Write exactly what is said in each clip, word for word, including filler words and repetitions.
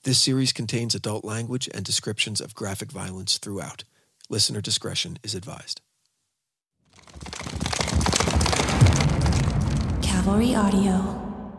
This series contains adult language and descriptions of graphic violence throughout. Listener discretion is advised. Cavalry Audio.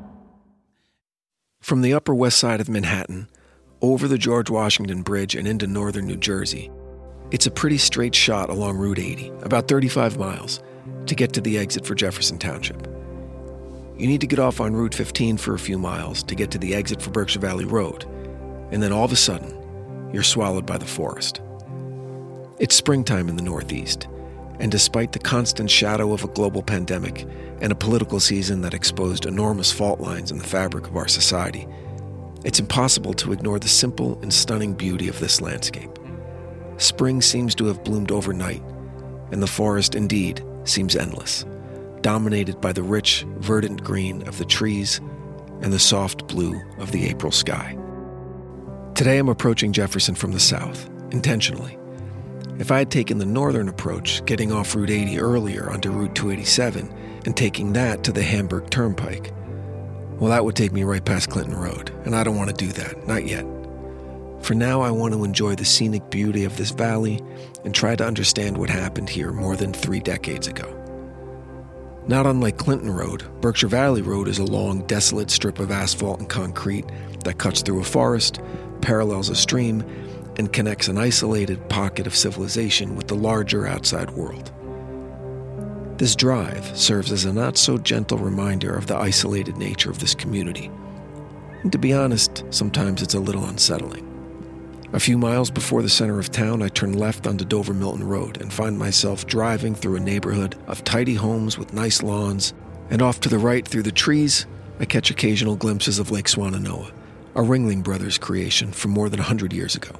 From the Upper West Side of Manhattan, over the George Washington Bridge and into northern New Jersey, it's a pretty straight shot along Route eighty, about thirty-five miles, to get to the exit for Jefferson Township. You need to get off on Route fifteen for a few miles to get to the exit for Berkshire Valley Road, and then all of a sudden, you're swallowed by the forest. It's springtime in the Northeast, and despite the constant shadow of a global pandemic and a political season that exposed enormous fault lines in the fabric of our society, it's impossible to ignore the simple and stunning beauty of this landscape. Spring seems to have bloomed overnight, and the forest indeed seems endless, dominated by the rich, verdant green of the trees and the soft blue of the April sky. Today I'm approaching Jefferson from the south, intentionally. If I had taken the northern approach, getting off Route eighty earlier onto Route two eighty-seven and taking that to the Hamburg Turnpike, well, that would take me right past Clinton Road, and I don't want to do that, not yet. For now, I want to enjoy the scenic beauty of this valley and try to understand what happened here more than three decades ago. Not unlike Clinton Road, Berkshire Valley Road is a long, desolate strip of asphalt and concrete that cuts through a forest, parallels a stream, and connects an isolated pocket of civilization with the larger outside world. This drive serves as a not-so-gentle reminder of the isolated nature of this community. And to be honest, sometimes it's a little unsettling. A few miles before the center of town, I turn left onto Dover Milton Road and find myself driving through a neighborhood of tidy homes with nice lawns, and off to the right through the trees, I catch occasional glimpses of Lake Swannanoa, a Ringling Brothers creation from more than a hundred years ago.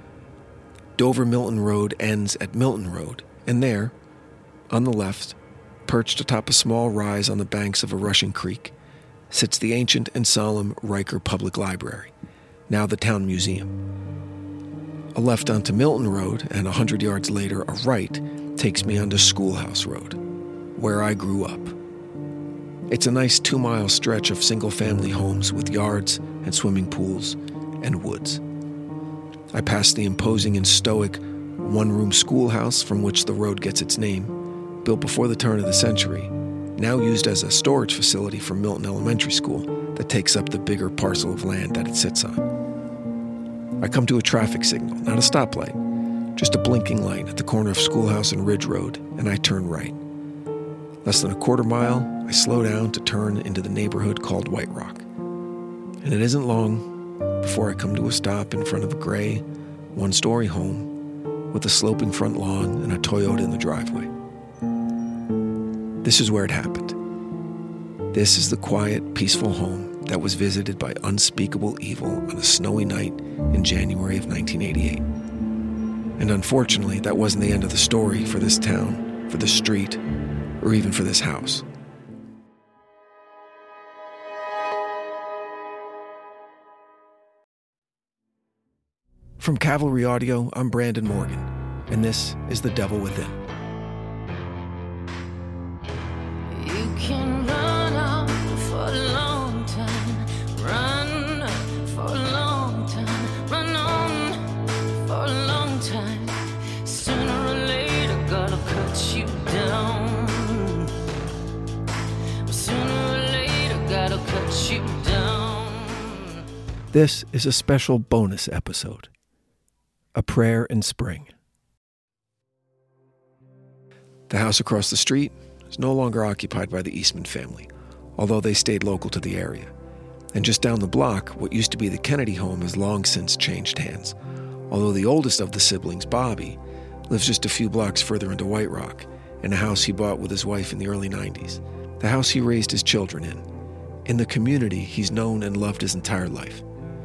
Dover Milton Road ends at Milton Road, and there, on the left, perched atop a small rise on the banks of a rushing creek, sits the ancient and solemn Riker Public Library, now the town museum. A left onto Milton Road, and a hundred yards later, a right, takes me onto Schoolhouse Road, where I grew up. It's a nice two-mile stretch of single-family homes with yards and swimming pools and woods. I pass the imposing and stoic one-room schoolhouse from which the road gets its name, built before the turn of the century, now used as a storage facility for Milton Elementary School that takes up the bigger parcel of land that it sits on. I come to a traffic signal, not a stoplight, just a blinking light at the corner of Schoolhouse and Ridge Road, and I turn right. Less than a quarter mile, I slow down to turn into the neighborhood called White Rock. And it isn't long before I come to a stop in front of a gray, one-story home with a sloping front lawn and a Toyota in the driveway. This is where it happened. This is the quiet, peaceful home that was visited by unspeakable evil on a snowy night in January of nineteen eighty-eight. And unfortunately, that wasn't the end of the story for this town, for this street, or even for this house. From Cavalry Audio, I'm Brandon Morgan, and this is The Devil Within. You can run on for a long time, run for a long time, run on for a long time. Sooner or later, gotta cut you down. Sooner or later, gotta cut you down. This is a special bonus episode. A Prayer in Spring. The house across the street is no longer occupied by the Eastman family, although they stayed local to the area. And just down the block, what used to be the Kennedy home has long since changed hands, although the oldest of the siblings, Bobby, lives just a few blocks further into White Rock, in a house he bought with his wife in the early nineties, the house he raised his children in, in the community he's known and loved his entire life.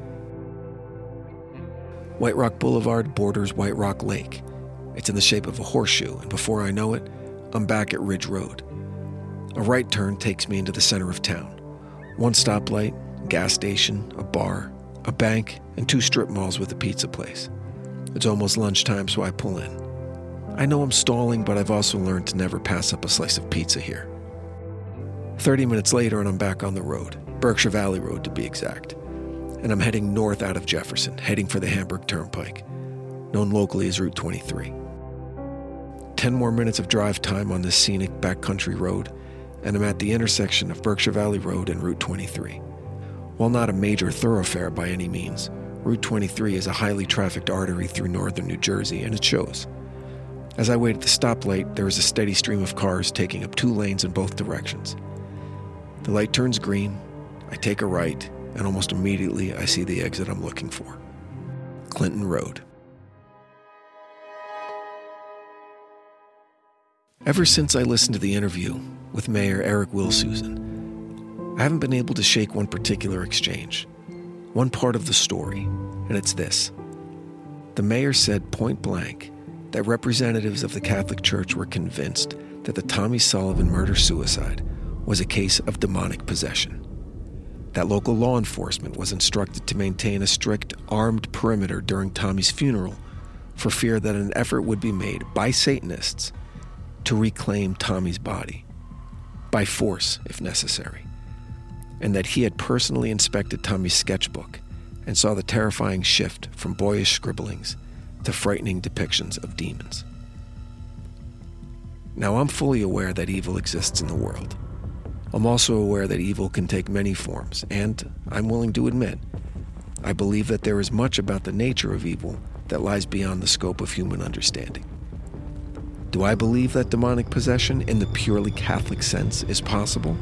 White Rock Boulevard borders White Rock Lake. It's in the shape of a horseshoe, and before I know it, I'm back at Ridge Road. A right turn takes me into the center of town. One stoplight, a gas station, a bar, a bank, and two strip malls with a pizza place. It's almost lunchtime, so I pull in. I know I'm stalling, but I've also learned to never pass up a slice of pizza here. Thirty minutes later, and I'm back on the road, Berkshire Valley Road to be exact. and I'm heading north out of Jefferson, heading for the Hamburg Turnpike, known locally as Route twenty-three. Ten more minutes of drive time on this scenic backcountry road, and I'm at the intersection of Berkshire Valley Road and Route twenty-three. While not a major thoroughfare by any means, Route twenty-three is a highly trafficked artery through northern New Jersey, and it shows. As I wait at the stoplight, there is a steady stream of cars taking up two lanes in both directions. The light turns green, I take a right, and almost immediately I see the exit I'm looking for. Clinton Road. Ever since I listened to the interview with Mayor Eric Wilsusen, I haven't been able to shake one particular exchange, one part of the story, and it's this. The mayor said point blank that representatives of the Catholic Church were convinced that the Tommy Sullivan murder-suicide was a case of demonic possession. That local law enforcement was instructed to maintain a strict armed perimeter during Tommy's funeral for fear that an effort would be made by Satanists to reclaim Tommy's body, by force if necessary, and that he had personally inspected Tommy's sketchbook and saw the terrifying shift from boyish scribblings to frightening depictions of demons. Now, I'm fully aware that evil exists in the world. I'm also aware that evil can take many forms, and I'm willing to admit, I believe that there is much about the nature of evil that lies beyond the scope of human understanding. Do I believe that demonic possession in the purely Catholic sense is possible?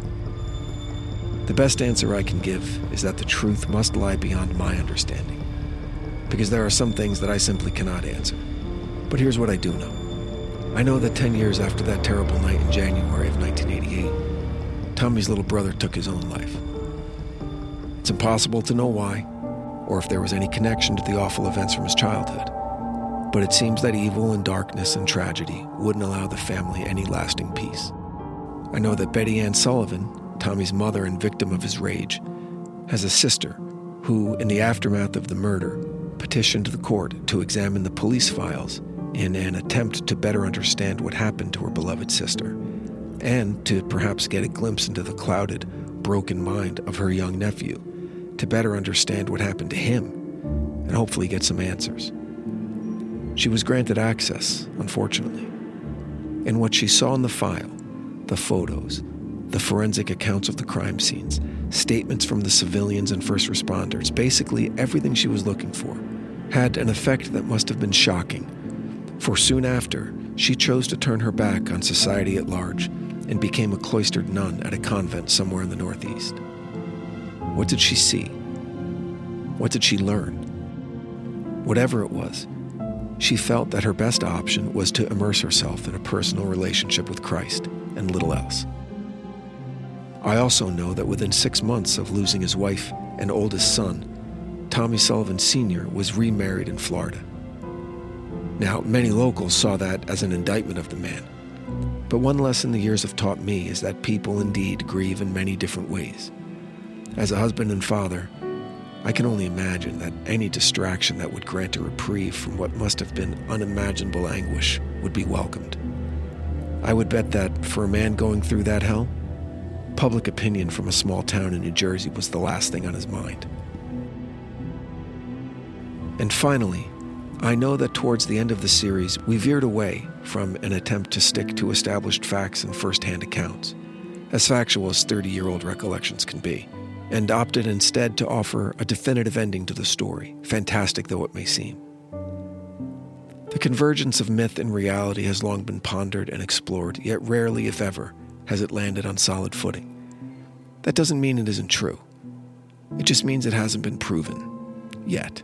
The best answer I can give is that the truth must lie beyond my understanding, because there are some things that I simply cannot answer. But here's what I do know. I know that ten years after that terrible night in January of nineteen eighty-eight, Tommy's little brother took his own life. It's impossible to know why, or if there was any connection to the awful events from his childhood. But it seems that evil and darkness and tragedy wouldn't allow the family any lasting peace. I know that Betty Ann Sullivan, Tommy's mother and victim of his rage, has a sister who, in the aftermath of the murder, petitioned the court to examine the police files in an attempt to better understand what happened to her beloved sister, and to perhaps get a glimpse into the clouded, broken mind of her young nephew, to better understand what happened to him, and hopefully get some answers. She was granted access, unfortunately. And what she saw in the file, the photos, the forensic accounts of the crime scenes, statements from the civilians and first responders, basically everything she was looking for, had an effect that must have been shocking. For soon after, she chose to turn her back on society at large and became a cloistered nun at a convent somewhere in the Northeast. What did she see? What did she learn? Whatever it was, she felt that her best option was to immerse herself in a personal relationship with Christ and little else. I also know that within six months of losing his wife and oldest son, Tommy Sullivan Senior was remarried in Florida. Now, many locals saw that as an indictment of the man. But one lesson the years have taught me is that people indeed grieve in many different ways. As a husband and father, I can only imagine that any distraction that would grant a reprieve from what must have been unimaginable anguish would be welcomed. I would bet that for a man going through that hell, public opinion from a small town in New Jersey was the last thing on his mind. And finally, I know that towards the end of the series, we veered away from an attempt to stick to established facts and first-hand accounts, as factual as thirty-year-old recollections can be, and opted instead to offer a definitive ending to the story, fantastic though it may seem. The convergence of myth and reality has long been pondered and explored, yet rarely, if ever, has it landed on solid footing. That doesn't mean it isn't true. It just means it hasn't been proven. Yet.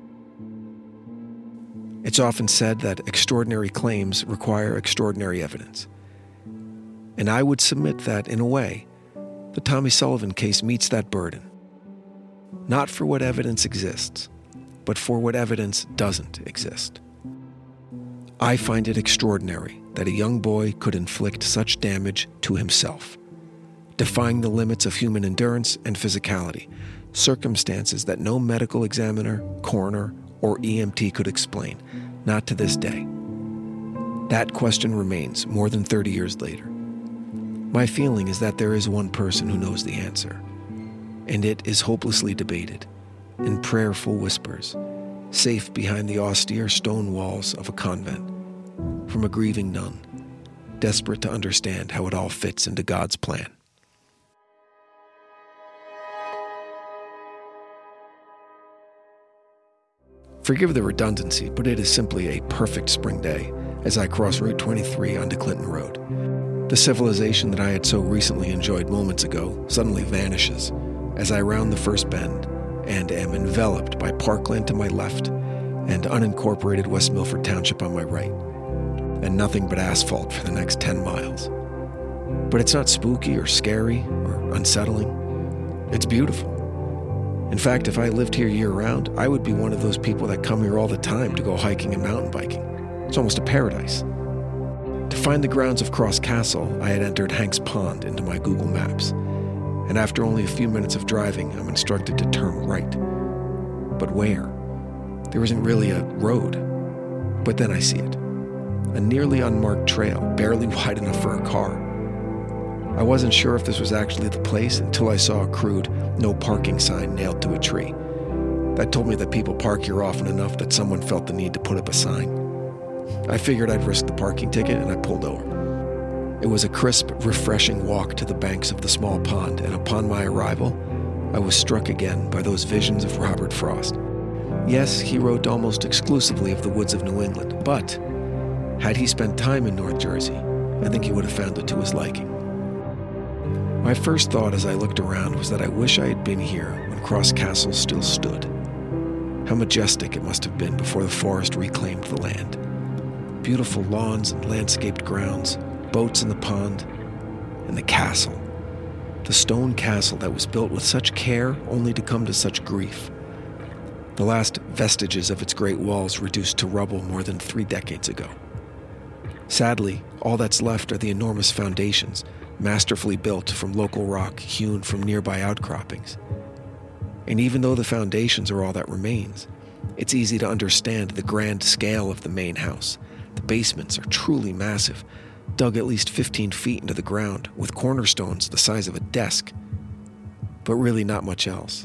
It's often said that extraordinary claims require extraordinary evidence. And I would submit that, in a way, the Tommy Sullivan case meets that burden. Not for what evidence exists, but for what evidence doesn't exist. I find it extraordinary that a young boy could inflict such damage to himself, defying the limits of human endurance and physicality, circumstances that no medical examiner, coroner, or E M T could explain, not to this day. That question remains more than thirty years later. My feeling is that there is one person who knows the answer, and it is hopelessly debated, in prayerful whispers, safe behind the austere stone walls of a convent, from a grieving nun, desperate to understand how it all fits into God's plan. Forgive the redundancy, but it is simply a perfect spring day as I cross Route twenty-three onto Clinton Road. The civilization that I had so recently enjoyed moments ago suddenly vanishes as I round the first bend and am enveloped by parkland to my left and unincorporated West Milford Township on my right, and nothing but asphalt for the next ten miles. But it's not spooky or scary or unsettling. It's beautiful. In fact, if I lived here year-round, I would be one of those people that come here all the time to go hiking and mountain biking. It's almost a paradise. To find the grounds of Cross Castle, I had entered Hanks Pond into my Google Maps, and after only a few minutes of driving, I'm instructed to turn right. But where? There isn't really a road. But then I see it. A nearly unmarked trail, barely wide enough for a car. I wasn't sure if this was actually the place until I saw a crude no parking sign nailed to a tree. That told me that people park here often enough that someone felt the need to put up a sign. I figured I'd risk the parking ticket and I pulled over. It was a crisp, refreshing walk to the banks of the small pond, and upon my arrival, I was struck again by those visions of Robert Frost. Yes, he wrote almost exclusively of the woods of New England, but had he spent time in North Jersey, I think he would have found it to his liking. My first thought as I looked around was that I wish I had been here when Cross Castle still stood. How majestic it must have been before the forest reclaimed the land. Beautiful lawns and landscaped grounds, boats in the pond, and the castle. The stone castle that was built with such care only to come to such grief. The last vestiges of its great walls reduced to rubble more than three decades ago. Sadly, all that's left are the enormous foundations, masterfully built from local rock hewn from nearby outcroppings. And even though the foundations are all that remains, it's easy to understand the grand scale of the main house. The basements are truly massive, dug at least fifteen feet into the ground, with cornerstones the size of a desk. But really not much else.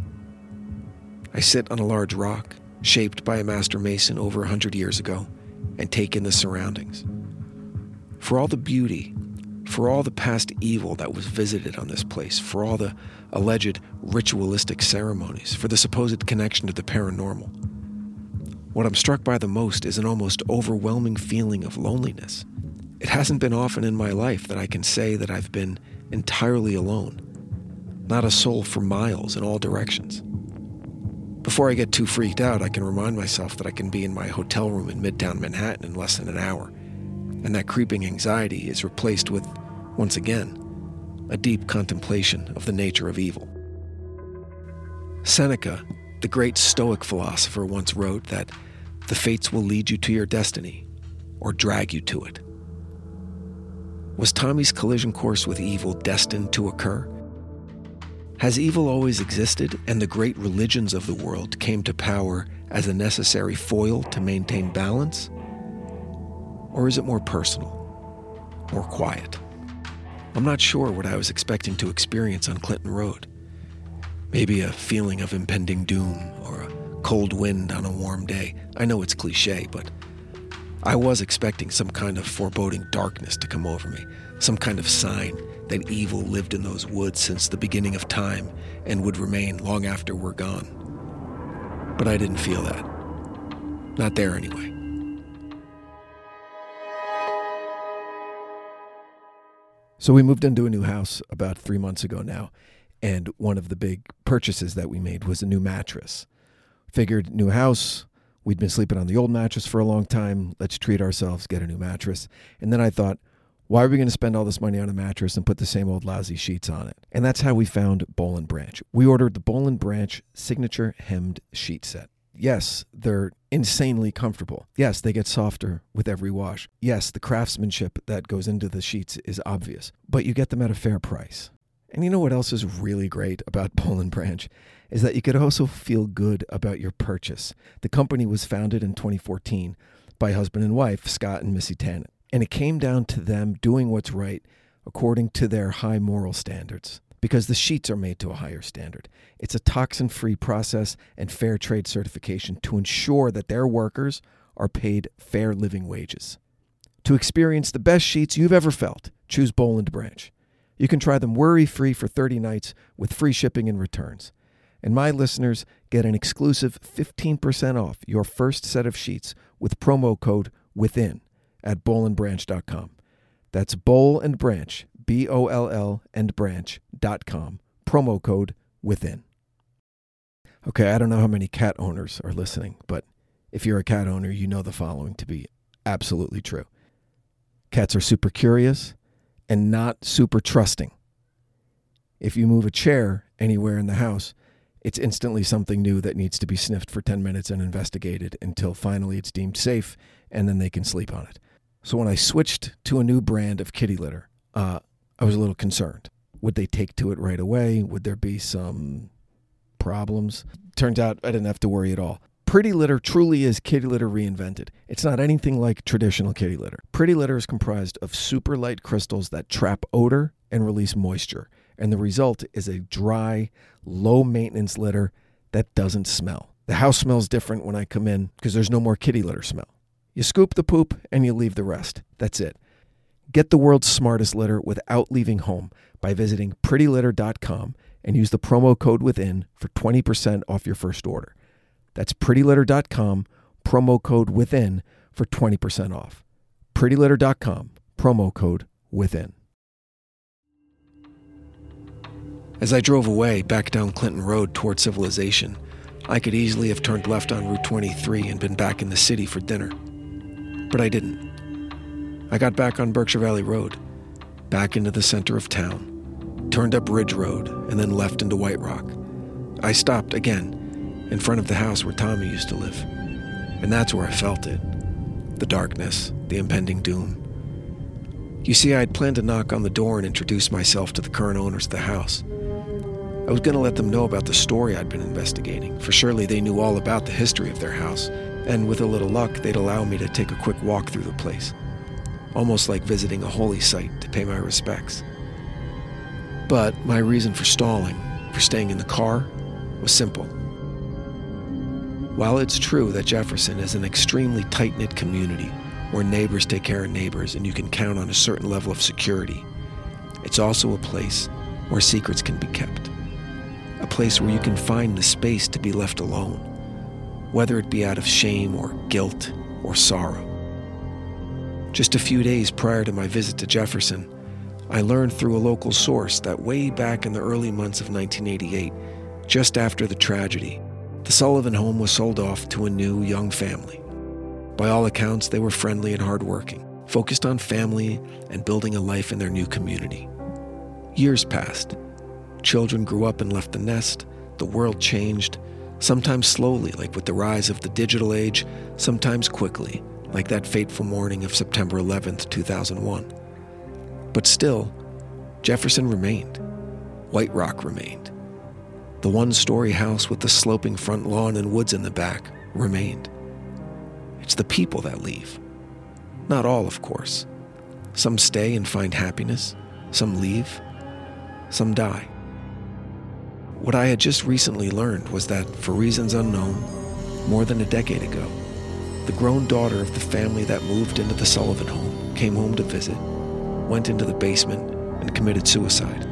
I sit on a large rock, shaped by a master mason over a hundred years ago, and take in the surroundings. For all the beauty, for all the past evil that was visited on this place, for all the alleged ritualistic ceremonies, for the supposed connection to the paranormal, what I'm struck by the most is an almost overwhelming feeling of loneliness. It hasn't been often in my life that I can say that I've been entirely alone. Not a soul for miles in all directions. Before I get too freaked out, I can remind myself that I can be in my hotel room in Midtown Manhattan in less than an hour, and that creeping anxiety is replaced with, once again, a deep contemplation of the nature of evil. Seneca, the great Stoic philosopher, once wrote that the fates will lead you to your destiny, or drag you to it. Was Tommy's collision course with evil destined to occur? Has evil always existed, and the great religions of the world came to power as a necessary foil to maintain balance? Or is it more personal, more quiet? I'm not sure what I was expecting to experience on Clinton Road. Maybe a feeling of impending doom, or a cold wind on a warm day. I know it's cliche, but I was expecting some kind of foreboding darkness to come over me, some kind of sign that evil lived in those woods since the beginning of time and would remain long after we're gone. But I didn't feel that. Not there anyway. So we moved into a new house about three months ago now, and one of the big purchases that we made was a new mattress. Figured, new house, we'd been sleeping on the old mattress for a long time, let's treat ourselves, get a new mattress. And then I thought, why are we going to spend all this money on a mattress and put the same old lousy sheets on it? And that's how we found Boll and Branch. We ordered the Boll and Branch signature hemmed sheet set. Yes, they're insanely comfortable. Yes, they get softer with every wash. Yes, the craftsmanship that goes into the sheets is obvious, but you get them at a fair price. And you know what else is really great about Boll and Branch is that you could also feel good about your purchase. The company was founded in twenty fourteen by husband and wife, Scott and Missy Tannen. And it came down to them doing what's right according to their high moral standards. because the sheets are made to a higher standard. It's a toxin-free process and fair trade certification to ensure that their workers are paid fair living wages. To experience the best sheets you've ever felt, choose Boll and Branch. You can try them worry-free for thirty nights with free shipping and returns. And my listeners get an exclusive fifteen percent off your first set of sheets with promo code WITHIN at boll and branch dot com. That's Boll and Branch, B O L L and branch dot com. Promo code WITHIN. Okay, I don't know how many cat owners are listening, but if you're a cat owner, you know the following to be absolutely true. Cats are super curious and not super trusting. If you move a chair anywhere in the house, it's instantly something new that needs to be sniffed for ten minutes and investigated until finally it's deemed safe, and then they can sleep on it. So when I switched to a new brand of kitty litter, uh, I was a little concerned. Would they take to it right away? Would there be some problems? Turns out I didn't have to worry at all. Pretty Litter truly is kitty litter reinvented. It's not anything like traditional kitty litter. Pretty Litter is comprised of super light crystals that trap odor and release moisture. And the result is a dry, low-maintenance litter that doesn't smell. The house smells different when I come in because there's no more kitty litter smell. You scoop the poop and you leave the rest. That's it. Get the world's smartest litter without leaving home by visiting pretty litter dot com and use the promo code WITHIN for twenty percent off your first order. That's pretty litter dot com, promo code WITHIN for twenty percent off. pretty litter dot com, promo code WITHIN. As I drove away back down Clinton Road toward civilization, I could easily have turned left on Route twenty-three and been back in the city for dinner. But I didn't. I got back on Berkshire Valley Road, back into the center of town, turned up Ridge Road, and then left into White Rock. I stopped again in front of the house where Tommy used to live. And that's where I felt it. The darkness, the impending doom. You see, I had planned to knock on the door and introduce myself to the current owners of the house. I was going to let them know about the story I'd been investigating, for surely they knew all about the history of their house, and with a little luck, they'd allow me to take a quick walk through the place. Almost like visiting a holy site to pay my respects. But my reason for stalling, for staying in the car, was simple. While it's true that Jefferson is an extremely tight-knit community where neighbors take care of neighbors and you can count on a certain level of security, it's also a place where secrets can be kept. A place where you can find the space to be left alone, whether it be out of shame or guilt or sorrow. Just a few days prior to my visit to Jefferson, I learned through a local source that way back in the early months of nineteen eighty-eight, just after the tragedy, the Sullivan home was sold off to a new, young family. By all accounts, they were friendly and hardworking, focused on family and building a life in their new community. Years passed. Children grew up and left the nest. The world changed, sometimes slowly, like with the rise of the digital age, sometimes quickly, like that fateful morning of September eleventh, two thousand one. But still, Jefferson remained. White Rock remained. The one-story house with the sloping front lawn and woods in the back remained. It's the people that leave. Not all, of course. Some stay and find happiness. Some leave. Some die. What I had just recently learned was that, for reasons unknown, more than a decade ago, the grown daughter of the family that moved into the Sullivan home came home to visit, went into the basement, and committed suicide.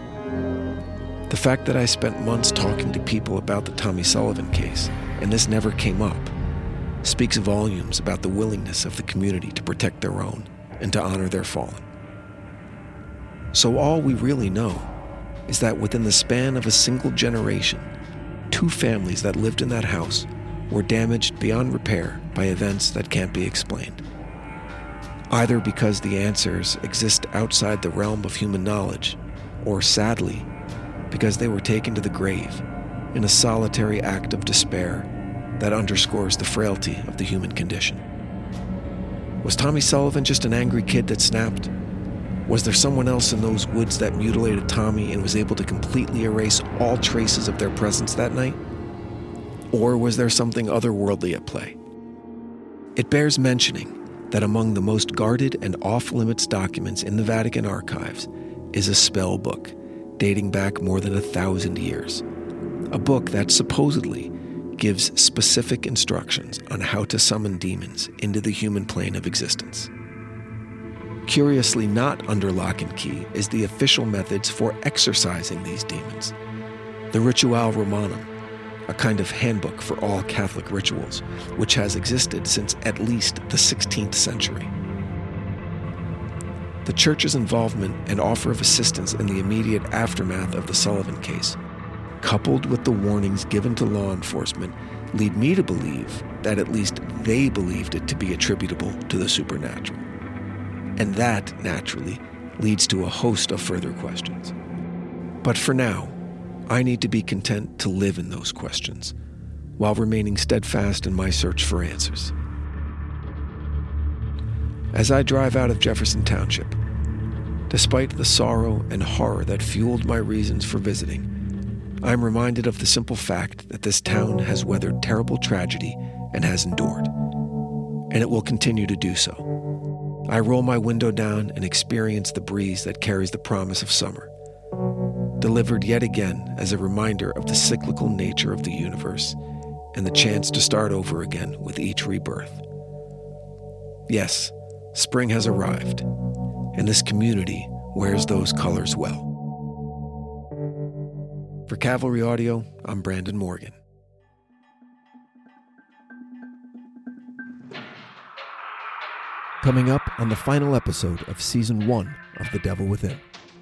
The fact that I spent months talking to people about the Tommy Sullivan case, and this never came up, speaks volumes about the willingness of the community to protect their own and to honor their fallen. So all we really know is that within the span of a single generation, two families that lived in that house were damaged beyond repair by events that can't be explained. Either because the answers exist outside the realm of human knowledge, or sadly, because they were taken to the grave in a solitary act of despair that underscores the frailty of the human condition. Was Tommy Sullivan just an angry kid that snapped? Was there someone else in those woods that mutilated Tommy and was able to completely erase all traces of their presence that night? Or was there something otherworldly at play? It bears mentioning that among the most guarded and off-limits documents in the Vatican archives is a spell book dating back more than a thousand years. A book that supposedly gives specific instructions on how to summon demons into the human plane of existence. Curiously, not under lock and key is the official methods for exorcising these demons. The Ritual Romanum, a kind of handbook for all Catholic rituals, which has existed since at least the sixteenth century. The Church's involvement and offer of assistance in the immediate aftermath of the Sullivan case, coupled with the warnings given to law enforcement, lead me to believe that at least they believed it to be attributable to the supernatural. And that, naturally, leads to a host of further questions. But for now, I need to be content to live in those questions, while remaining steadfast in my search for answers. As I drive out of Jefferson Township, despite the sorrow and horror that fueled my reasons for visiting, I am reminded of the simple fact that this town has weathered terrible tragedy and has endured, and it will continue to do so. I roll my window down and experience the breeze that carries the promise of summer, delivered yet again as a reminder of the cyclical nature of the universe and the chance to start over again with each rebirth. Yes, spring has arrived, and this community wears those colors well. For Cavalry Audio, I'm Brandon Morgan. Coming up on the final episode of Season one of The Devil Within.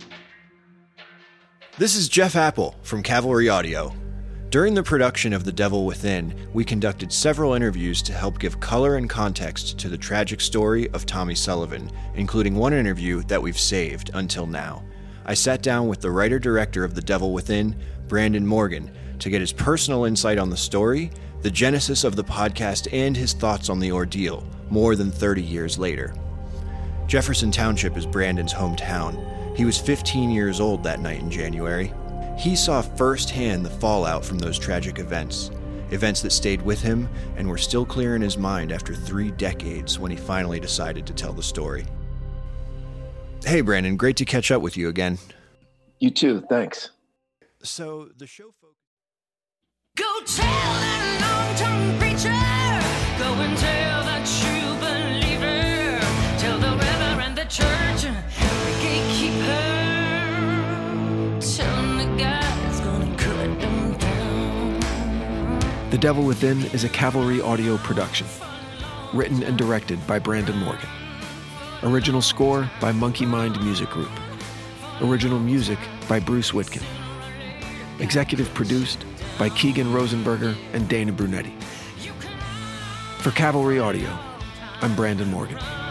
This is Jeff Apple from Cavalry Audio. During the production of The Devil Within, we conducted several interviews to help give color and context to the tragic story of Tommy Sullivan, including one interview that we've saved until now. I sat down with the writer-director of The Devil Within, Brandon Morgan, to get his personal insight on the story, the genesis of the podcast, and his thoughts on the ordeal, more than thirty years later. Jefferson Township is Brandon's hometown. He was fifteen years old that night in January. He saw firsthand the fallout from those tragic events, events that stayed with him and were still clear in his mind after three decades when he finally decided to tell the story. Hey Brandon, great to catch up with you again. You too, thanks. So, the show focused... Go tell that long-tongued preacher, go and tell that true believer, tell the reverend, the church, the gatekeeper, tell him the God's gonna cut them down. The Devil Within is a Cavalry Audio production, written and directed by Brandon Morgan. Original score by Monkey Mind Music Group. Original music by Bruce Whitkin. Executive produced by Keegan Rosenberger and Dana Brunetti. For Cavalry Audio, I'm Brandon Morgan.